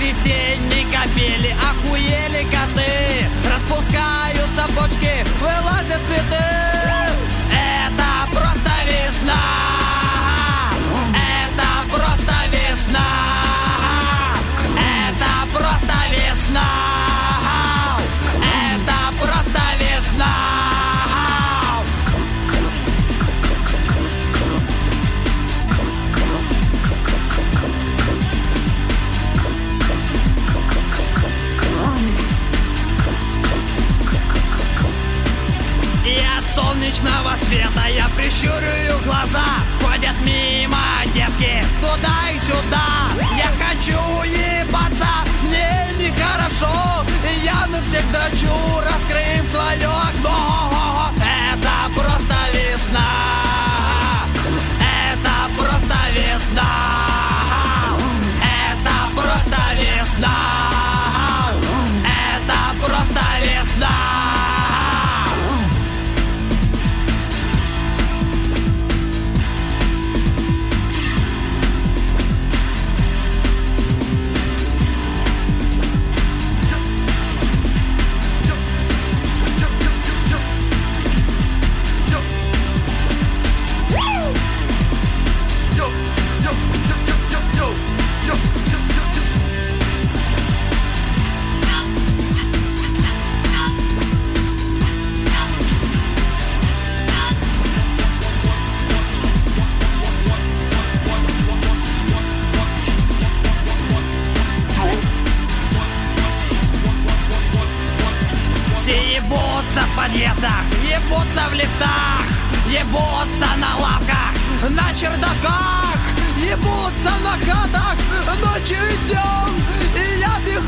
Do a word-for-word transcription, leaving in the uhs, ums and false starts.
весенней капели охуели коты. Распускаются почки, вылазят цветы. Это просто весна. Это просто весна. Это просто весна. Это просто весна. И от солнечного света я прищуриваю глаза. Ходят мимо девки туда и сюда. Я хочу уебаться, мне нехорошо. И я на всех дрочу, раскрыв свое окно. Это просто весна. Это просто весна. Это просто весна. Это просто весна. В подъездах, ебутся в лифтах, ебутся на лавках, на чердаках, ебутся на хатах ночью и днем. И я бегу